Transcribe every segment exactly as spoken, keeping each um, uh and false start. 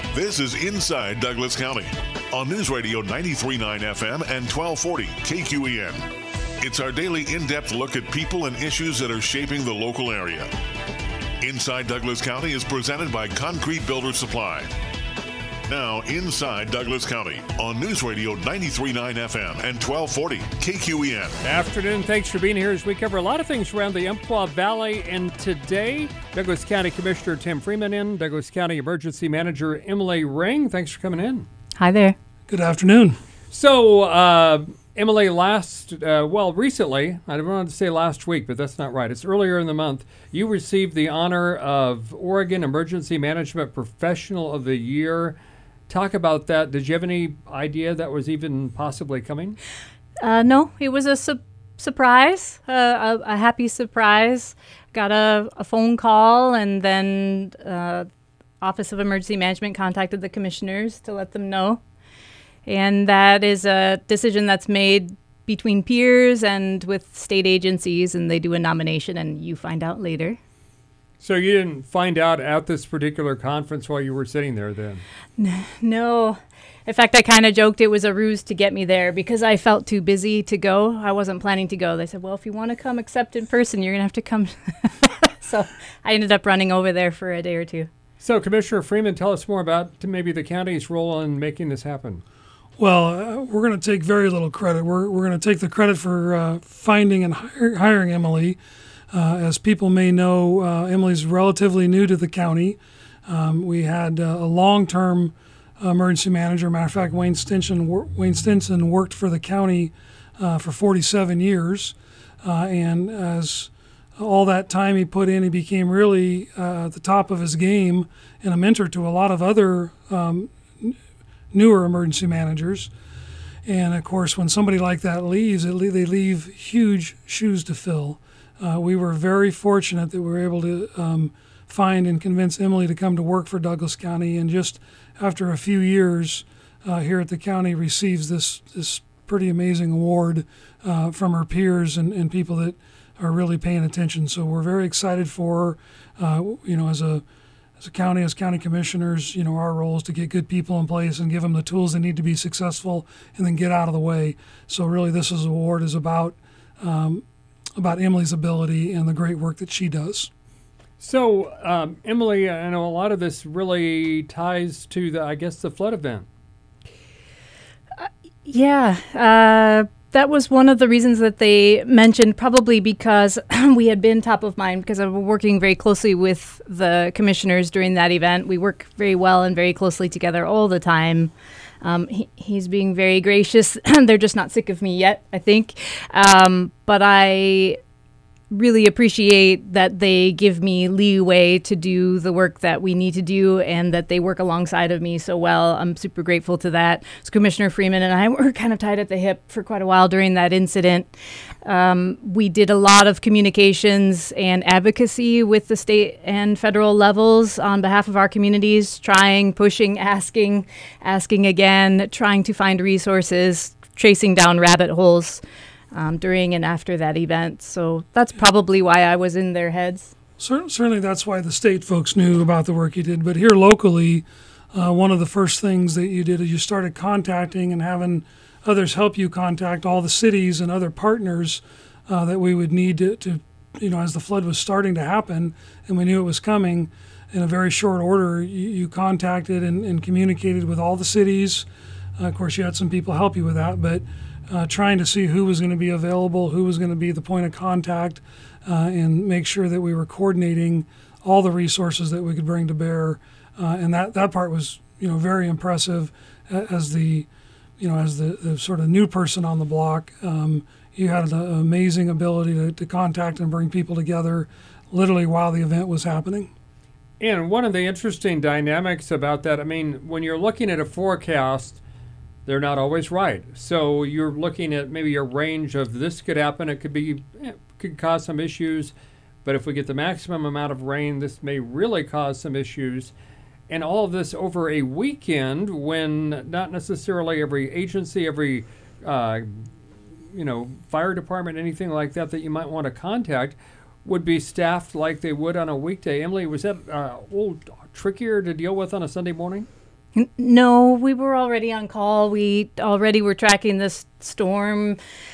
This is Inside Douglas County on News Radio ninety-three point nine F M and twelve forty K Q E N. It's our daily in-depth look at people and issues that are shaping the local area. Inside Douglas County is presented by Concrete Builder Supply. Now, Inside Douglas County on News Radio ninety-three point nine F M and twelve forty K Q E N. Afternoon. Thanks for being here as we cover a lot of things around the Umpqua Valley. And today, Douglas County Commissioner Tim Freeman in, Douglas County Emergency Manager Emily Ring. Thanks for coming in. Hi there. Good afternoon. So, uh, Emily, last, uh, well, recently, I don't want to say last week, but that's not right. It's earlier in the month. You received the honor of Oregon Emergency Management Professional of the Year. Talk about that. Did you have any idea that was even possibly coming? Uh, no, it was a su- surprise, uh, a, a happy surprise. Got a, a phone call, and then uh, Office of Emergency Management contacted the commissioners to let them know. And that is a decision that's made between peers and with state agencies, and they do a nomination, and you find out later. So you didn't find out at this particular conference while you were sitting there then? No. In fact, I kind of joked it was a ruse to get me there because I felt too busy to go. I wasn't planning to go. They said, well, if you want to come accept in person, you're going to have to come. So I ended up running over there for a day or two. So Commissioner Freeman, tell us more about maybe the county's role in making this happen. Well, uh, we're going to take very little credit. We're we're going to take the credit for uh, finding and hire, hiring Emily. Uh, as people may know, uh, Emily's relatively new to the county. Um, we had uh, a long-term emergency manager. Matter of fact, Wayne Stinson, Wayne Stinson worked for the county uh, for forty-seven years. Uh, and as all that time he put in, he became really uh, at the top of his game and a mentor to a lot of other um, newer emergency managers. And of course, when somebody like that leaves, it, they leave huge shoes to fill. Uh, we were very fortunate that we were able to um, find and convince Emily to come to work for Douglas County. And just after a few years uh, here at the county, receives this this pretty amazing award uh, from her peers and, and people that are really paying attention. So we're very excited for her. Uh, you know, as a As a county, as county commissioners, you know, our role is to get good people in place and give them the tools they need to be successful and then get out of the way. So really this is, award is about um, about Emily's ability and the great work that she does. So, um, Emily, I know a lot of this really ties to, the, I guess, the flood event. Uh, yeah, uh, that was one of the reasons that they mentioned, probably because we had been top of mind because I was working very closely with the commissioners during that event. We work very well and very closely together all the time. Um, he, he's being very gracious. They're just not sick of me yet, I think. Um, but I really appreciate that they give me leeway to do the work that we need to do and that they work alongside of me so well. I'm super grateful to that. So Commissioner Freeman and I were kind of tied at the hip for quite a while during that incident. Um, we did a lot of communications and advocacy with the state and federal levels on behalf of our communities, trying, pushing, asking, asking again, trying to find resources, tracing down rabbit holes Um, during and after that event. So that's probably why I was in their heads. Certainly that's why the state folks knew about the work you did. But here locally, uh, one of the first things that you did is you started contacting and having others help you contact all the cities and other partners uh, that we would need to, to, you know, as the flood was starting to happen and we knew it was coming, in a very short order, you, you contacted and, and communicated with all the cities. Uh, of course, you had some people help you with that, but Uh, trying to see who was going to be available, who was going to be the point of contact, uh, and make sure that we were coordinating all the resources that we could bring to bear. Uh, and that, that part was, you know, very impressive as the, you know, as the, the sort of new person on the block. Um, you had an amazing ability to, to contact and bring people together literally while the event was happening. And one of the interesting dynamics about that, I mean, when you're looking at a forecast, they're not always right. So you're looking at maybe a range of this could happen. It could be, it could cause some issues. But if we get the maximum amount of rain, this may really cause some issues. And all of this over a weekend when not necessarily every agency, every, uh, you know, fire department, anything like that that you might want to contact would be staffed like they would on a weekday. Emily, was that uh, a little trickier to deal with on a Sunday morning? N- No, we were already on call. We already were tracking this storm.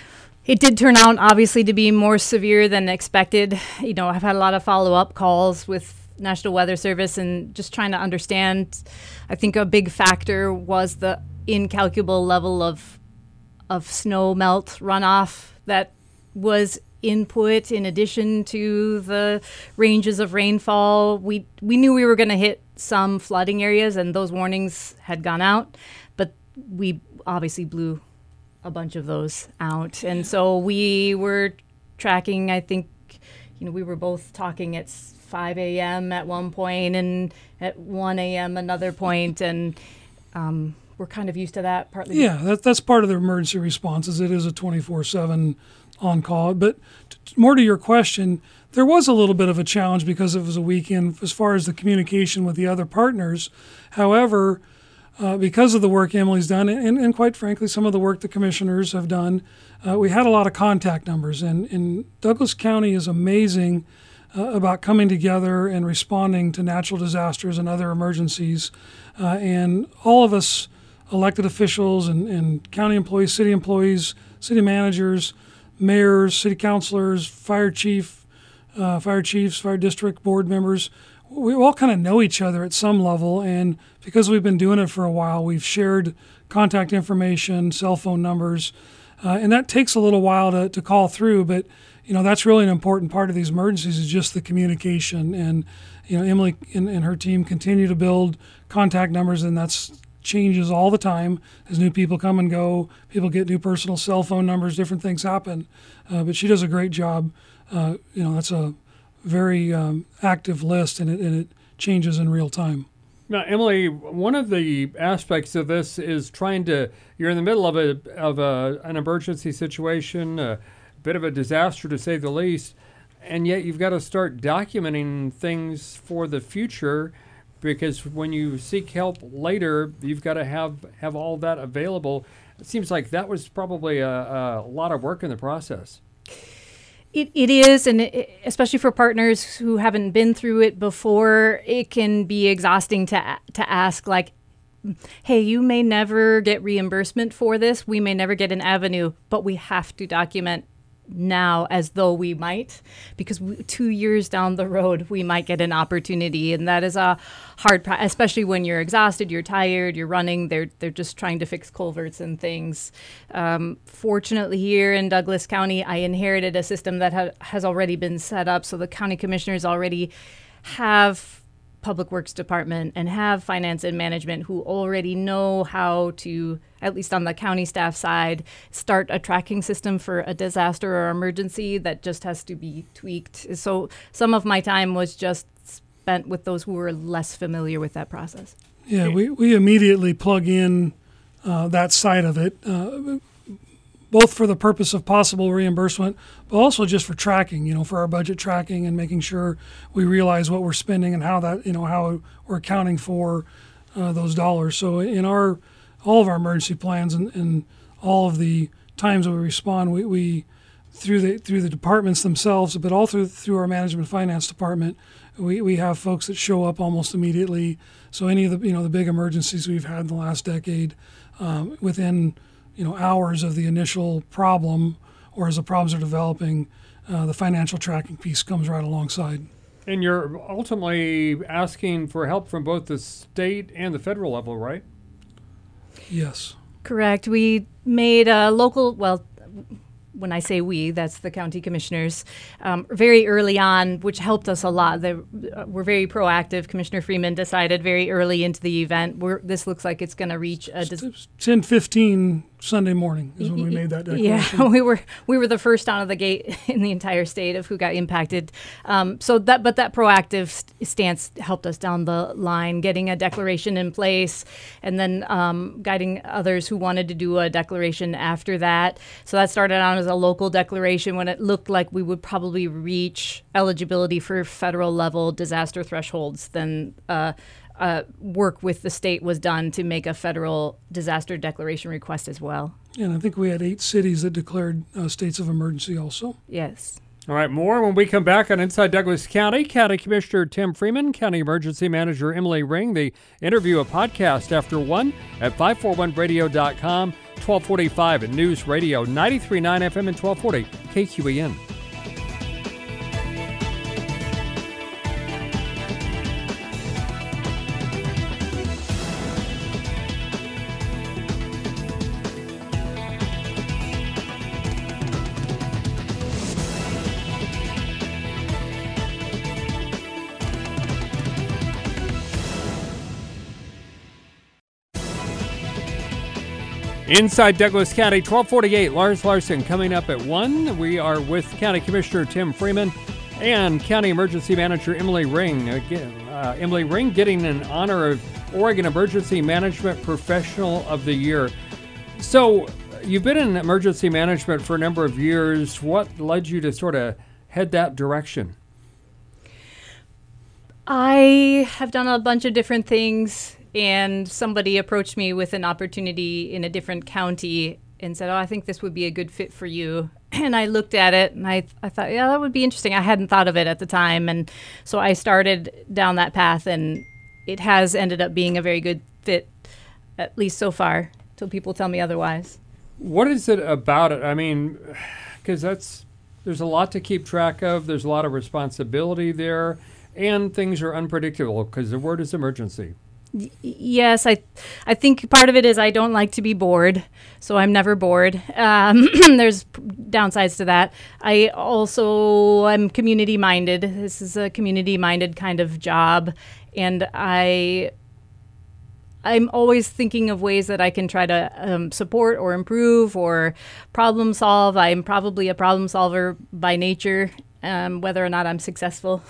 It did turn out, obviously, to be more severe than expected. You know, I've had a lot of follow-up calls with National Weather Service and just trying to understand. I think a big factor was the incalculable level of of snow melt runoff that was input in addition to the ranges of rainfall. We we knew we were going to hit some flooding areas, and those warnings had gone out, but we obviously blew a bunch of those out. And so we were tracking, I think, you know, we were both talking at five a.m. at one point and at one a.m. another point, and um, we're kind of used to that partly. Yeah, that, that's part of the emergency responses. It is a twenty-four seven on call. But t- more to your question, there was a little bit of a challenge because it was a weekend as far as the communication with the other partners. However, uh, because of the work Emily's done, and, and quite frankly, some of the work the commissioners have done, uh, we had a lot of contact numbers. And, and Douglas County is amazing uh, about coming together and responding to natural disasters and other emergencies. Uh, and all of us, elected officials and, and county employees, city employees, city managers, mayors, city councilors, fire chief, uh, fire chiefs, fire district board members, we all kind of know each other at some level. And because we've been doing it for a while, we've shared contact information, cell phone numbers, uh, and that takes a little while to, to call through. But, you know, that's really an important part of these emergencies is just the communication. And, you know, Emily and, and her team continue to build contact numbers, and that's changes all the time as new people come and go. People get new personal cell phone numbers, different things happen. Uh, but she does a great job. Uh, you know, that's a very um, active list, and it, and it changes in real time. Now, Emily, one of the aspects of this is trying to, you're in the middle of a of a, an emergency situation, a bit of a disaster to say the least, and yet you've got to start documenting things for the future, because when you seek help later, you've got to have, have all that available. It seems like that was probably a, a lot of work in the process. It It is, and it, especially for partners who haven't been through it before, it can be exhausting to to ask, like, hey, you may never get reimbursement for this. We may never get an avenue, but we have to document now as though we might, because we, two years down the road we might get an opportunity, and that is a hard pro- especially when you're exhausted, you're tired, you're running, they're they're just trying to fix culverts and things. Um, fortunately, here in Douglas County, I inherited a system that ha- has already been set up, so the county commissioners already have Public Works Department and have finance and management who already know how to, at least on the county staff side, start a tracking system for a disaster or emergency that just has to be tweaked. So some of my time was just spent with those who were less familiar with that process. Yeah, we, we immediately plug in uh, that side of it, uh, both for the purpose of possible reimbursement, but also just for tracking, you know, for our budget tracking and making sure we realize what we're spending and how that, you know, how we're accounting for uh, those dollars. So in our, all of our emergency plans and, and all of the times that we respond, we, we through the through the departments themselves, but all through through our management finance department, we, we have folks that show up almost immediately. So any of the, you know, the big emergencies we've had in the last decade, um, within you know, hours of the initial problem, or as the problems are developing, uh, the financial tracking piece comes right alongside. And you're ultimately asking for help from both the state and the federal level, right? Yes. Correct. We made a local, well, when I say we, that's the county commissioners, um, very early on, which helped us a lot. They uh, were very proactive. Commissioner Freeman decided very early into the event, we're, this looks like it's going to reach a... Dis- ten fifteen Sunday morning is when we made that declaration. Yeah, we were we were the first out of the gate in the entire state of who got impacted. Um, so that, but that proactive st- stance helped us down the line, getting a declaration in place, and then um, guiding others who wanted to do a declaration after that. So that started out as a local declaration when it looked like we would probably reach eligibility for federal level disaster thresholds. Then uh, uh, work with the state was done to make a federal disaster declaration request as well. And I think we had eight cities that declared uh, states of emergency also. Yes. All right, more when we come back on Inside Douglas County. County Commissioner Tim Freeman, County Emergency Manager Emily Ring. The interview, a podcast after one at five forty-one radio dot com, twelve forty-five at News Radio ninety-three point nine F M and twelve forty K Q E N. Inside Douglas County, twelve forty-eight, Lars Larson coming up at one. We are with County Commissioner Tim Freeman and County Emergency Manager Emily Ring. Again, uh, Emily Ring getting an honor of Oregon Emergency Management Professional of the Year. So you've been in emergency management for a number of years. What led you to sort of head that direction? I have done a bunch of different things. And somebody approached me with an opportunity in a different county and said, oh, I think this would be a good fit for you. And I looked at it and I, I thought, yeah, that would be interesting. I hadn't thought of it at the time. And so I started down that path, and it has ended up being a very good fit, at least so far, till people tell me otherwise. What is it about it? I mean, because that's there's a lot to keep track of. There's a lot of responsibility there, and things are unpredictable because the word is emergency. Yes, I I think part of it is I don't like to be bored, so I'm never bored. Um, there's downsides to that. I also am community-minded. This is a community-minded kind of job, and I, I'm always thinking of ways that I can try to um, support or improve or problem solve. I'm probably a problem solver by nature. Um, whether or not I'm successful.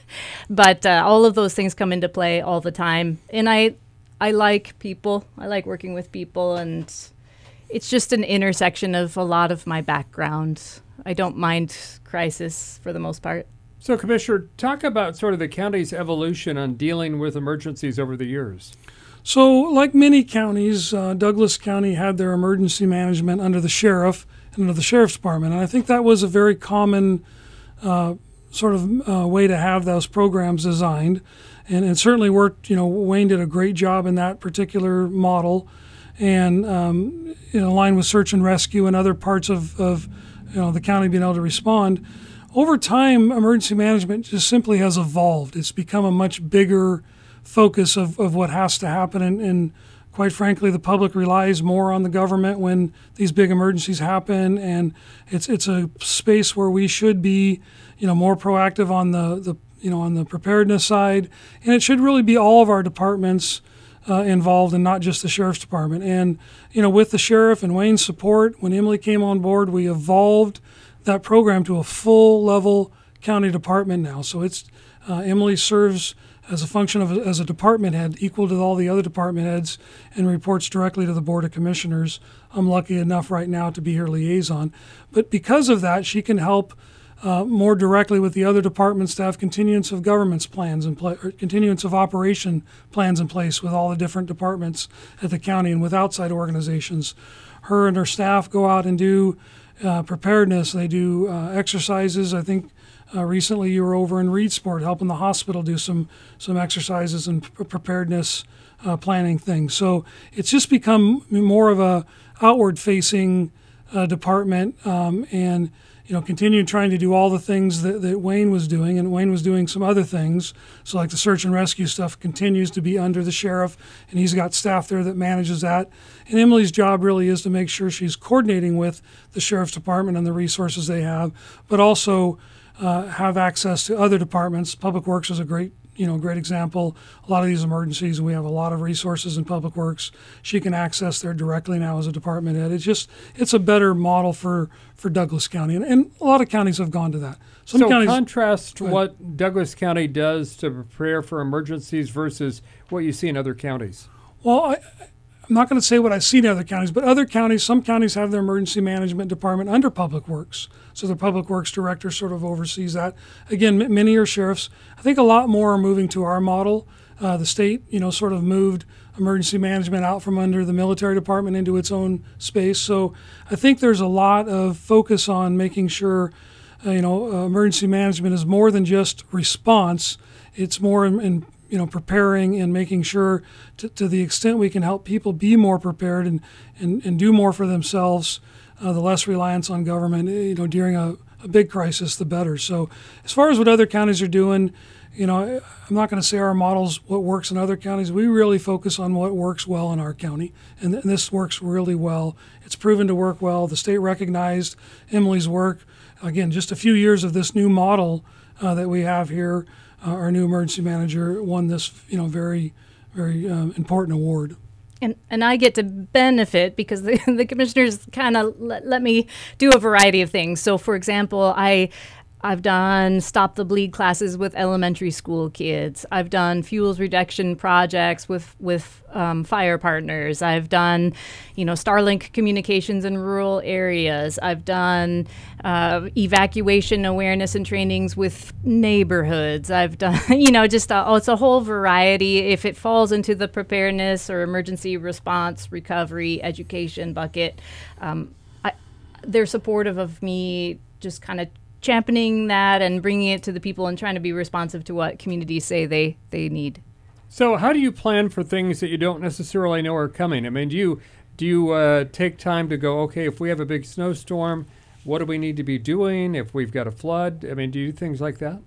But uh, all of those things come into play all the time. And I I like people. I like working with people. And it's just an intersection of a lot of my background. I don't mind crisis for the most part. So, Commissioner, talk about sort of the county's evolution on dealing with emergencies over the years. So, like many counties, uh, Douglas County had their emergency management under the sheriff and under the sheriff's department. And I think that was a very common Uh, sort of uh, way to have those programs designed, and it certainly worked. You know, Wayne did a great job in that particular model, and um, in line with search and rescue and other parts of, of you know the county being able to respond. Over time, emergency management just simply has evolved. It's become a much bigger focus of, of what has to happen, and, and quite frankly, the public relies more on the government when these big emergencies happen, and it's it's a space where we should be, you know, more proactive on the, the you know on the preparedness side, and it should really be all of our departments uh, involved, and not just the sheriff's department. And you know, with the sheriff and Wayne's support, when Emily came on board, we evolved that program to a full level county department now. So it's uh, Emily serves as a function of as a department head, equal to all the other department heads, and reports directly to the Board of Commissioners. I'm lucky enough right now to be her liaison. But because of that, she can help uh, more directly with the other departments to have continuance of governance plans and pla- or continuance of operation plans in place with all the different departments at the county and with outside organizations. Her and her staff go out and do uh, preparedness. They do uh, exercises. I think Uh, recently, you were over in Reedsport helping the hospital do some some exercises and p- preparedness uh, planning things. So it's just become more of a outward-facing uh, department, um, and you know, continue trying to do all the things that, that Wayne was doing, and Wayne was doing some other things. So like the search and rescue stuff continues to be under the sheriff, and he's got staff there that manages that. And Emily's job really is to make sure she's coordinating with the sheriff's department and the resources they have, but also Uh, have access to other departments. Public Works is a great, you know, great example. A lot of these emergencies, we have a lot of resources in Public Works. She can access there directly now as a department head. It's just, it's a better model for, for Douglas County, and, and a lot of counties have gone to that. Some so counties, contrast what Douglas County does to prepare for emergencies versus what you see in other counties. Well, I, I'm not going to say what I see in other counties, but other counties, some counties have their emergency management department under Public Works. So the Public Works director sort of oversees that. Again, m- many are sheriffs. I think a lot more are moving to our model. Uh, the state, you know, sort of moved emergency management out from under the military department into its own space. So I think there's a lot of focus on making sure uh, you know, uh, emergency management is more than just response. It's more in, in you know, preparing and making sure to, to the extent we can help people be more prepared and, and, and do more for themselves, uh, the less reliance on government, you know, during a, a big crisis, the better. So as far as what other counties are doing, you know, I'm not going to say our model's what works in other counties. We really focus on what works well in our county, and, th- and this works really well. It's proven to work well. The state recognized Emily's work. Again, just a few years of this new model uh, that we have here. Uh, our new emergency manager won this, you know, very, very um, important award. And and I get to benefit because the, the commissioners kind of let, let me do a variety of things. So, for example, I I've done Stop the Bleed classes with elementary school kids. I've done fuels reduction projects with with um, fire partners. I've done, you know, Starlink communications in rural areas. I've done uh, evacuation awareness and trainings with neighborhoods. I've done, you know, just a, oh, it's a whole variety. If it falls into the preparedness or emergency response, recovery, education bucket, um, I, they're supportive of me just kind of championing that and bringing it to the people and trying to be responsive to what communities say they, they need. So how do you plan for things that you don't necessarily know are coming? I mean, do you, do you uh, take time to go, okay, if we have a big snowstorm, what do we need to be doing? If we've got a flood, I mean, do you do things like that?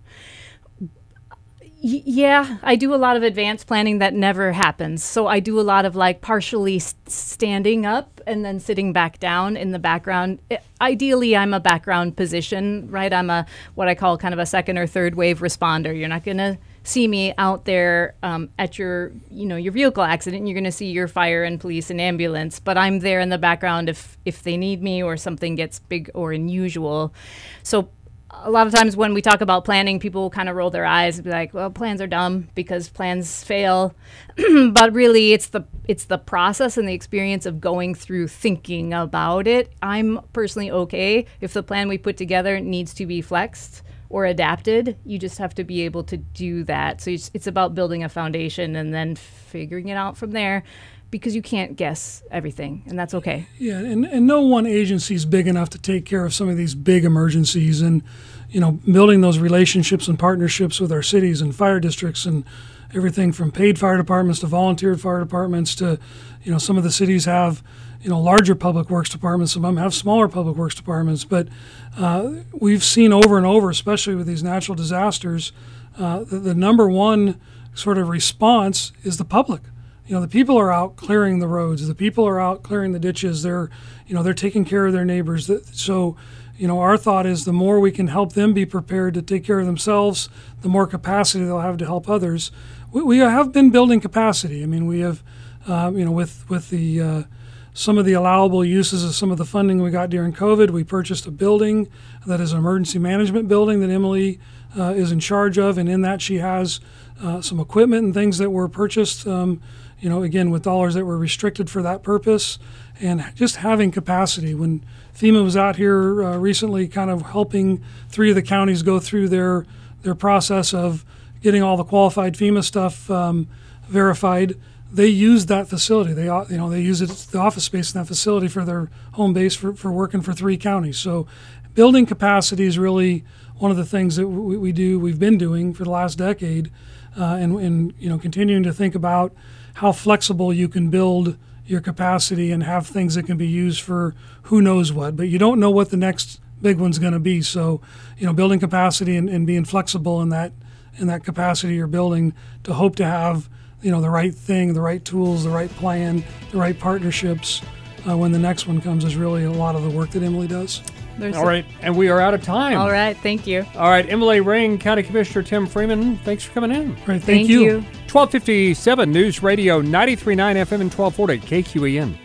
Y- yeah, I do a lot of advanced planning that never happens. So I do a lot of like partially st- standing up and then sitting back down in the background. I- ideally, I'm a background position, right? I'm a what I call kind of a second or third wave responder. You're not going to see me out there um, at your, you know, your vehicle accident. You're going to see your fire and police and ambulance, but I'm there in the background if if they need me or something gets big or unusual. So a lot of times when we talk about planning, people kind of roll their eyes and be like, well, plans are dumb because plans fail. But really, it's the it's the process and the experience of going through thinking about it. I'm personally okay if the plan we put together needs to be flexed or adapted. You just have to be able to do that. So it's, it's about building a foundation and then figuring it out from there, because you can't guess everything, and that's okay. Yeah, and, and no one agency is big enough to take care of some of these big emergencies, and, you know, building those relationships and partnerships with our cities and fire districts and everything from paid fire departments to volunteer fire departments to, you know, some of the cities have, you know, larger public works departments, some of them have smaller public works departments, but uh, we've seen over and over, especially with these natural disasters, uh, the, the number one sort of response is the public. You know, the people are out clearing the roads. The people are out clearing the ditches. They're, you know, they're taking care of their neighbors. So, you know, our thought is the more we can help them be prepared to take care of themselves, the more capacity they'll have to help others. We, we have been building capacity. I mean, we have, uh, you know, with with the uh, some of the allowable uses of some of the funding we got during COVID, we purchased a building that is an emergency management building that Emily uh, is in charge of, and in that she has uh, some equipment and things that were purchased. Um, you know, again, with dollars that were restricted for that purpose, and just having capacity. When FEMA was out here uh, recently kind of helping three of the counties go through their their process of getting all the qualified FEMA stuff um, verified, they used that facility. They, you know, they use it, the office space in that facility for their home base for, for working for three counties. So building capacity is really one of the things that we, we do, we've been doing for the last decade, uh, and, and, you know, continuing to think about how flexible you can build your capacity and have things that can be used for who knows what, but you don't know what the next big one's going to be. So, you know, building capacity and, and being flexible in that in that capacity you're building to hope to have, you know, the right thing, the right tools, the right plan, the right partnerships uh, when the next one comes is really a lot of the work that Emily does. There's All right, and we are out of time. All right, thank you. All right, Emily Ring, County Commissioner Tim Freeman, thanks for coming in. Great, thank, Thank you. you. twelve fifty-seven News Radio, ninety-three point nine F M and twelve forty K Q E N.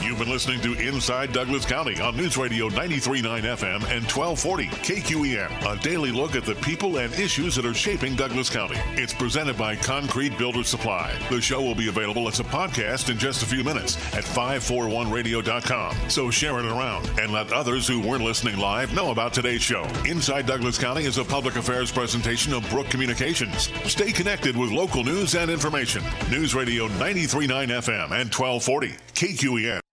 You've been listening to Inside Douglas County on News Radio ninety-three point nine F M and twelve forty K Q E N. A daily look at the people and issues that are shaping Douglas County. It's presented by Concrete Builder Supply. The show will be available as a podcast in just a few minutes at five forty-one radio dot com. So share it around and let others who weren't listening live know about today's show. Inside Douglas County is a public affairs presentation of Brook Communications. Stay connected with local news and information. News Radio ninety-three point nine F M and twelve forty K Q E N.